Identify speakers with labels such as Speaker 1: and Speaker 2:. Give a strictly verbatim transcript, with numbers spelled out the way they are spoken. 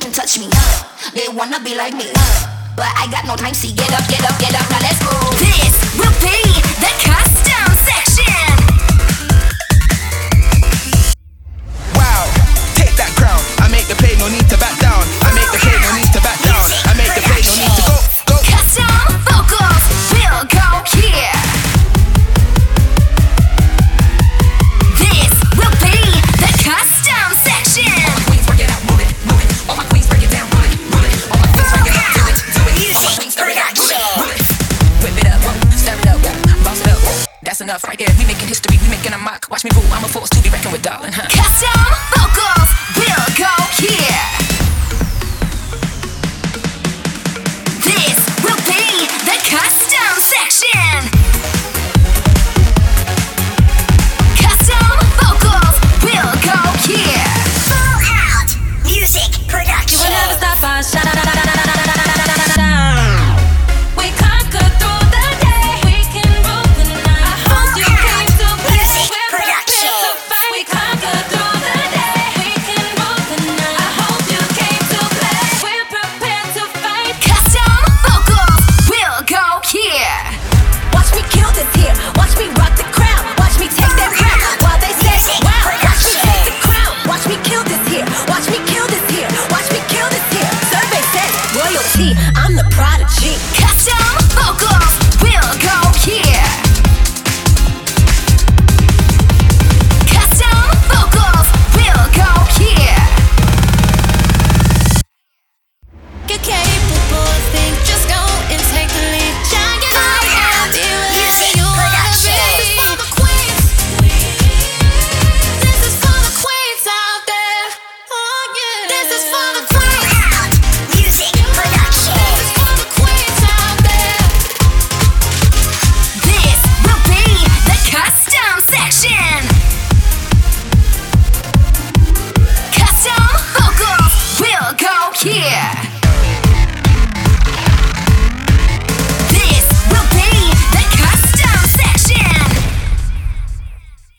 Speaker 1: can touch me, uh. They wanna be like me, uh. But I got no time, see, get up, get up, get up, now let's go.
Speaker 2: This will be the custom section.
Speaker 3: Wow, take that crown. I make the play, no need to back down. I make the play, no need to back down. I make the play, no need to go, go.
Speaker 2: Custom vocals will go here. This will be the custom section.
Speaker 4: All my queens, break it out, move it, move it. All my queens, break it down, move it, move it. All my queens, break it out, do it, do it. All my queens, break it out, move it, move it. Whip it up, stir it up, boss it up. That's enough right there. We making history, we making a mock. Watch me rule, I'm a force to be reckoned with, darling, huh?
Speaker 2: Custom vocals will go here. This will be the custom section.